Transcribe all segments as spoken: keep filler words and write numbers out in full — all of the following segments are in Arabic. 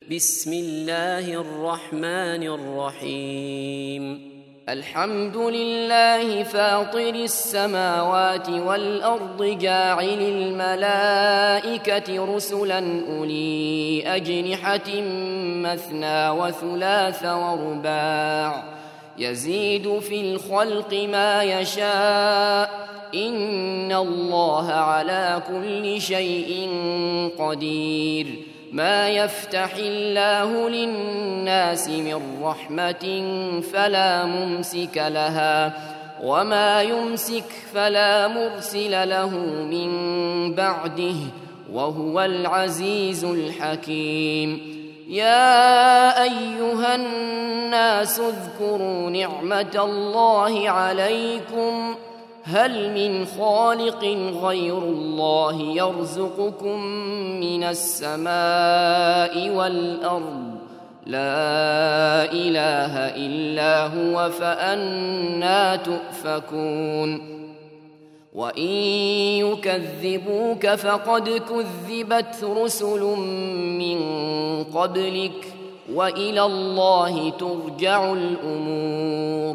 بسم الله الرحمن الرحيم الحمد لله فاطر السماوات والأرض جاعل الملائكة رسلا أولي أجنحة مثنى وثلاث ورباع يزيد في الخلق ما يشاء إن الله على كل شيء قدير ما يفتح الله للناس من رحمة فلا ممسك لها وما يمسك فلا مرسل له من بعده وهو العزيز الحكيم يا أيها الناس اذكروا نعمة الله عليكم هل من خالق غير الله يرزقكم من السماء والأرض لا إله إلا هو فأنى تؤفكون وإن يكذبوك فقد كذبت رسل من قبلك وإلى الله ترجع الأمور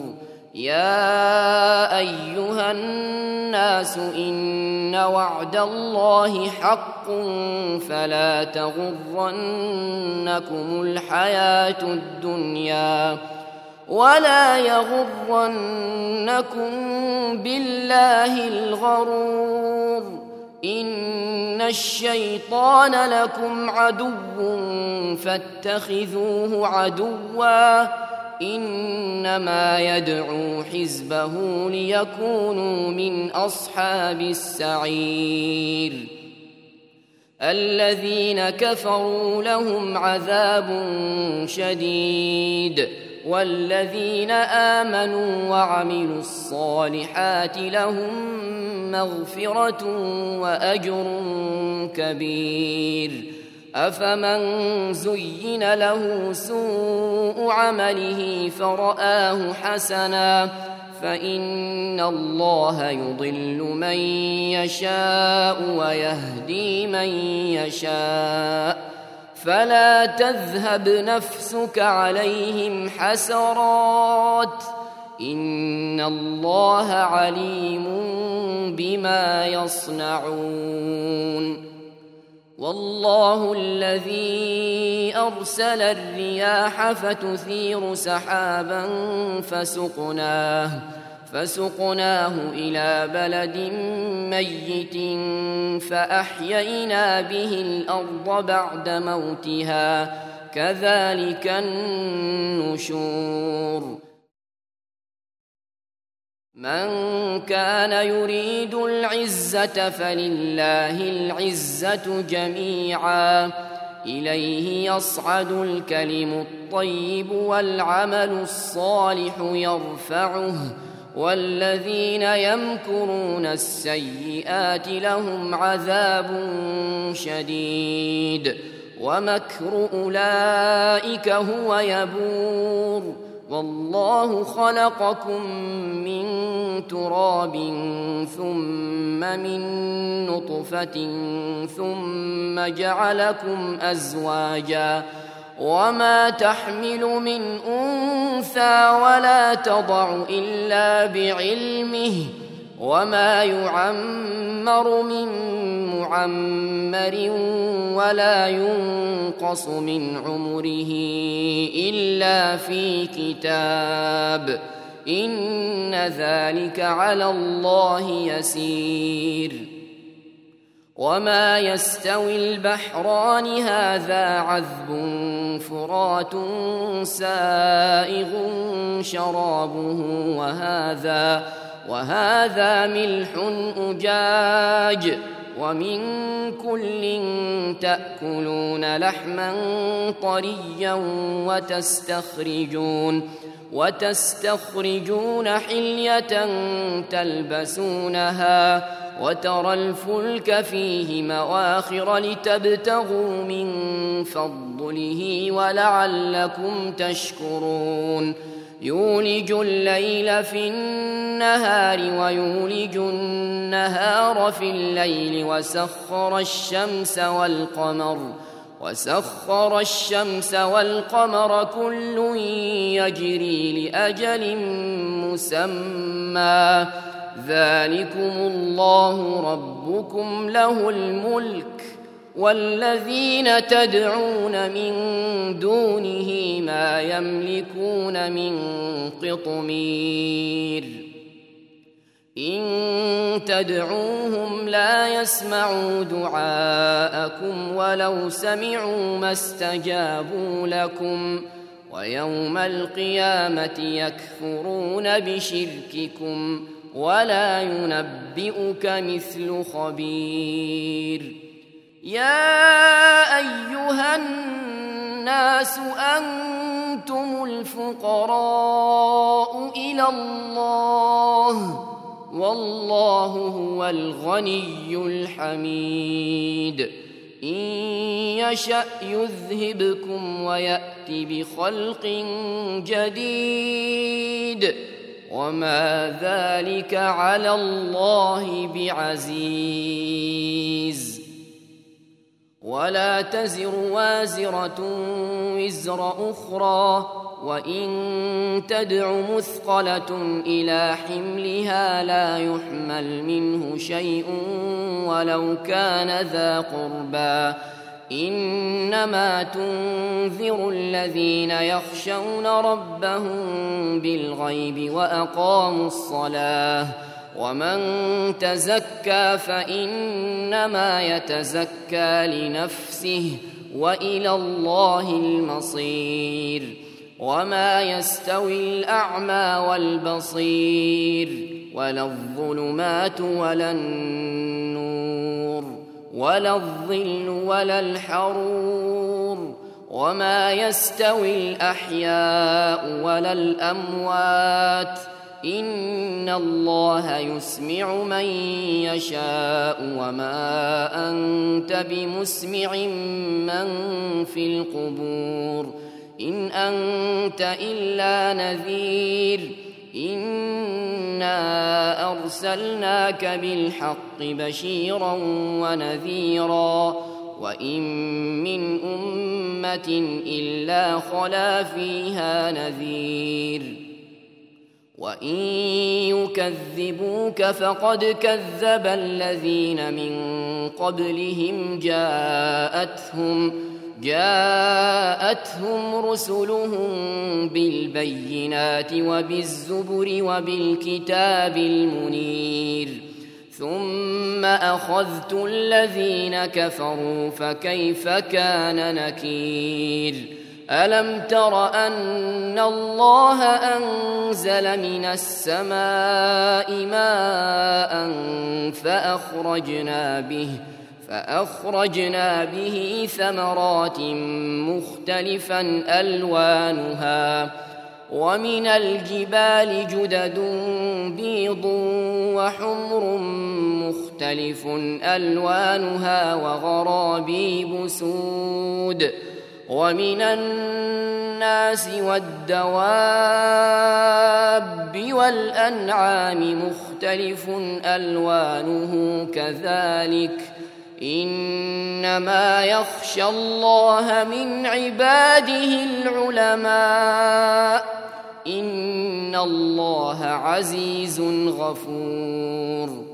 يا أيها الناس إن وعد الله حق فلا تغرنكم الحياة الدنيا ولا يغرنكم بالله الغرور إن الشيطان لكم عدو فاتخذوه عدوا إنما يدعو حزبه ليكونوا من أصحاب السعير الذين كفروا لهم عذاب شديد والذين آمنوا وعملوا الصالحات لهم مغفرة وأجر كبير أفمن زين له سوء عمله فرآه حسنا فإن الله يضل من يشاء ويهدي من يشاء فلا تذهب نفسك عليهم حسرات إن الله عليم بما يصنعون والله الذي أرسل الرياح فتثير سحابا فسقناه فسقناه إلى بلد ميت فأحيينا به الأرض بعد موتها كذلك النشور من كان يريد العزة فلله العزة جميعا إليه يصعد الكلم الطيب والعمل الصالح يرفعه والذين يمكرون السيئات لهم عذاب شديد ومكر أولئك هو يبور والله خلقكم من تراب ثم من نطفة ثم جعلكم أزواجا وما تحمل من أنثى ولا تضع إلا بعلمه وما يعمر من معمر ولا ينقص من عمره إلا في كتاب إن ذلك على الله يسير وما يستوي البحران هذا عذب فرات سائغ شرابه وهذا وهذا ملح أجاج ومن كل تأكلون لحما طريا وتستخرجون وتستخرجون حلية تلبسونها وترى الفلك فيه مواخر لتبتغوا من فضله ولعلكم تشكرون يولج الليل في النهار ويولج النهار في الليل وسخر الشمس والقمر وسخر الشمس والقمر كل يجري لأجل مسمى ذلكم الله ربكم له الملك والذين تدعون من دونه ما يملكون من قطمير إن تدعوهم لا يسمعوا دعاءكم ولو سمعوا ما استجابوا لكم ويوم القيامة يكفرون بشرككم ولا ينبئك مثل خبير يا أيها الناس أنتم الفقراء إلى الله والله هو الغني الحميد إن يشأ يذهبكم ويأت بخلق جديد وما ذلك على الله بعزيز ولا تزر وازرة وزر أخرى وإن تدع مثقلة إلى حملها لا يحمل منه شيء ولو كان ذا قربى إنما تنذر الذين يخشون ربهم بالغيب وأقاموا الصلاة ومن تزكى فإنما يتزكى لنفسه وإلى الله المصير وما يستوي الأعمى والبصير ولا الظلمات ولا النور ولا الظل ولا الحرور وما يستوي الأحياء ولا الأموات إن الله يسمع من يشاء وما أنت بمسمع من في القبور إن أنت إلا نذير إنا أرسلناك بالحق بشيرا ونذيرا وإن من أمة إلا خلا فيها نذير وإن يكذبوك فقد كذب الذين من قبلهم جاءتهم جاءتهم رسلهم بالبينات وبالزبر وبالكتاب المنير ثم أخذت الذين كفروا فكيف كان نكير ألم تر أن الله أنزل من السماء ماء فأخرجنا به فأخرجنا به ثمرات مختلفا ألوانها ومن الجبال جدد بيض وحمر مختلف ألوانها وغرابيب سود ومن الناس والدواب والأنعام مختلف ألوانه كذلك إنما يخشى الله من عباده العلماء إن الله عزيز غفور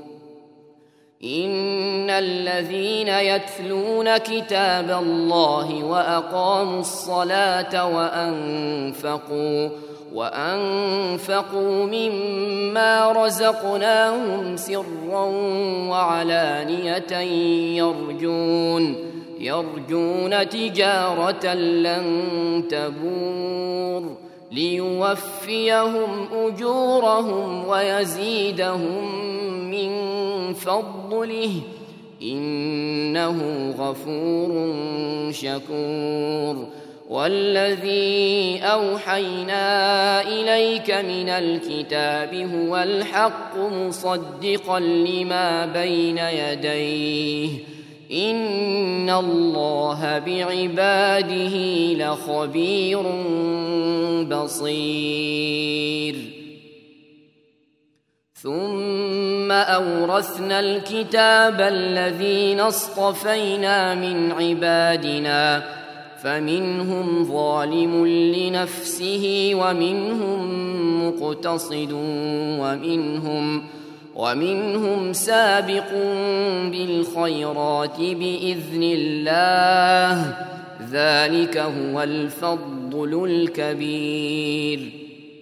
إن الذين يتلون كتاب الله وأقاموا الصلاة وأنفقوا وأنفقوا مما رزقناهم سرا وعلانية يرجون يرجون تجارة لن تبور ليوفيهم أجورهم ويزيدهم من فضله إنه غفور شكور والذي أوحينا إليك من الكتاب هو الحق مصدقا لما بين يديه إن الله بعباده لخبير بصير ثم أورثنا الكتاب الذين اصطفينا من عبادنا فمنهم ظالم لنفسه ومنهم مقتصد ومنهم ومنهم سابق بالخيرات بإذن الله ذلك هو الفضل الكبير.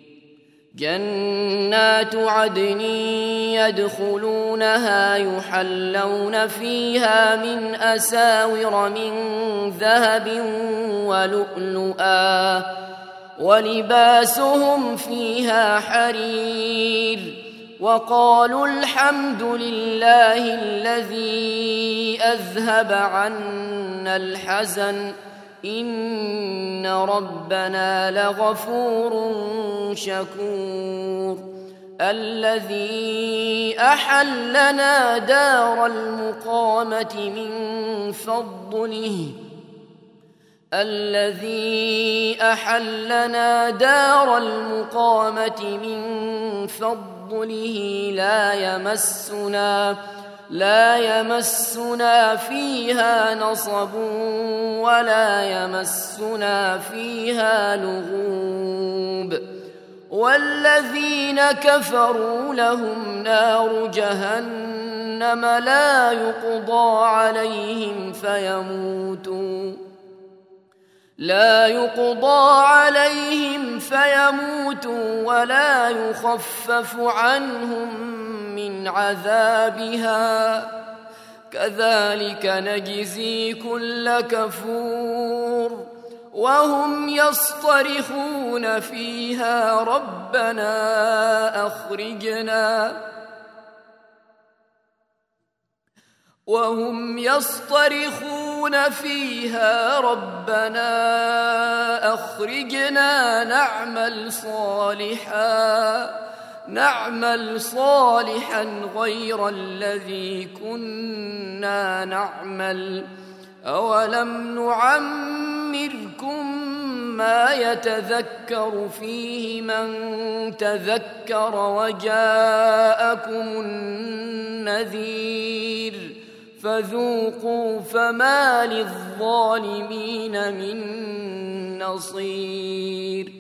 جنات عدن يدخلونها يحلون فيها من أساور من ذهب ولؤلؤا ولباسهم فيها حرير وقالوا الحمد لله الذي أذهب عنا الحزن إن ربنا لغفور شكور. الذي أحلنا دار المقامة من فضله الذي أحلنا دار المقامة من فضله لا يمسنا لا يمسنا فيها نصب ولا يمسنا فيها لغوب. والذين كفروا لهم نار جهنم لا يقضى عليهم فيموتوا لا يقضى عليهم فيموتوا ولا يخفف عنهم من عذابها كذلك نجزي كل كفور. وهم يصطرخون فيها ربنا أخرجنا وهم يصطرخون فيها ربنا أخرجنا نعمل صالحا نعمل صالحا غير الذي كنا نعمل أولم نعمركم ما يتذكر فيه من تذكر وجاءكم النذير فذوقوا فما للظالمين من نصير.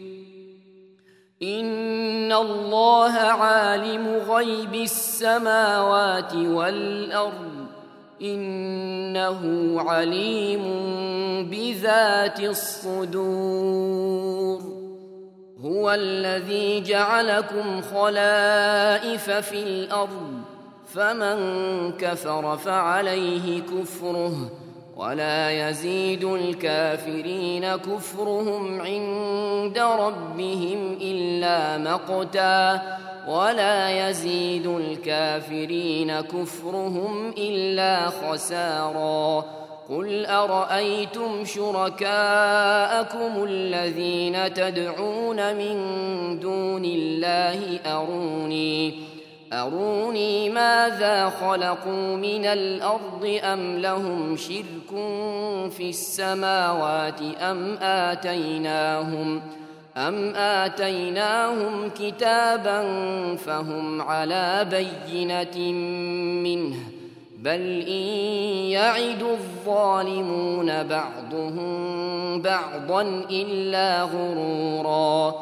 إن الله عالم غيب السماوات والأرض إنه عليم بذات الصدور. هو الذي جعلكم خلائف في الأرض فمن كفر فعليه كفره ولا يزيد الكافرين كفرهم عند ربهم إلا مقتا ولا يزيد الكافرين كفرهم إلا خسارا. قل أرأيتم شركاءكم الذين تدعون من دون الله أروني أروني ماذا خلقوا من الأرض أم لهم شرك في السماوات أم آتيناهم أم آتيناهم كتابا فهم على بينة منه بل إن يعد الظالمون بعضهم بعضا إلا غرورا.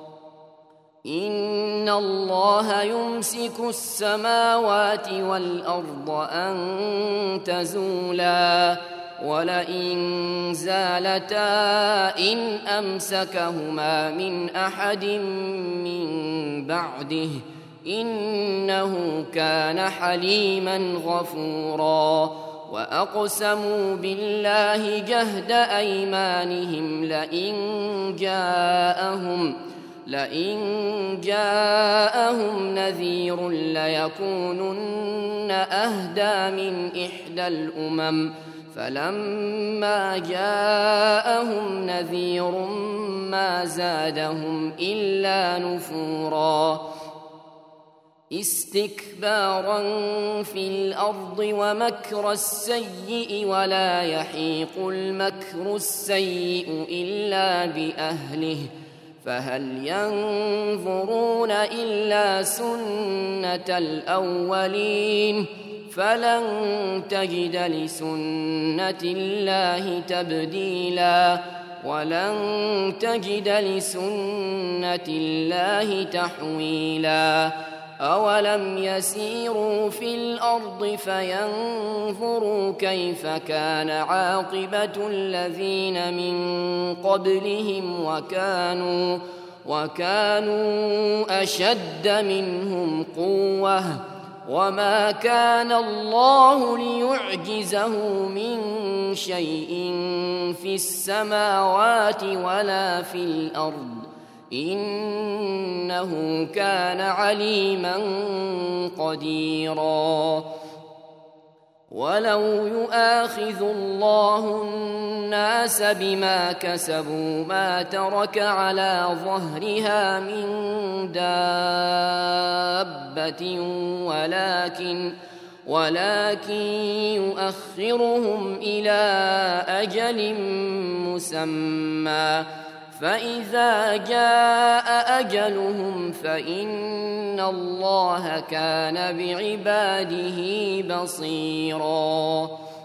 إن الله يمسك السماوات والأرض أن تزولا ولئن زالتا إن أمسكهما من أحد من بعده إنه كان حليما غفورا. وأقسموا بالله جهد أيمانهم لئن جاءهم لئن جاءهم نذير ليكونن أهدى من إحدى الأمم فلما جاءهم نذير ما زادهم إلا نفورا. استكبارا في الأرض ومكر السيء ولا يحيق المكر السيء إلا بأهله فهل ينظرون إلا سنة الأولين فلن تجد لسنة الله تبديلا ولن تجد لسنة الله تحويلا أولم يسيروا في الأرض فينظروا كيف كان عاقبة الذين من قبلهم وكانوا وكانوا أشد منهم قوة وما كان الله ليعجزه من شيء في السماوات ولا في الأرض إنه كان عليما قديرا ولو يؤاخذ الله الناس بما كسبوا ما ترك على ظهرها من دابة ولكن ولكن يؤخرهم إلى أجل مسمى فإذا جاء أجلهم فإن الله كان بعباده بصيراً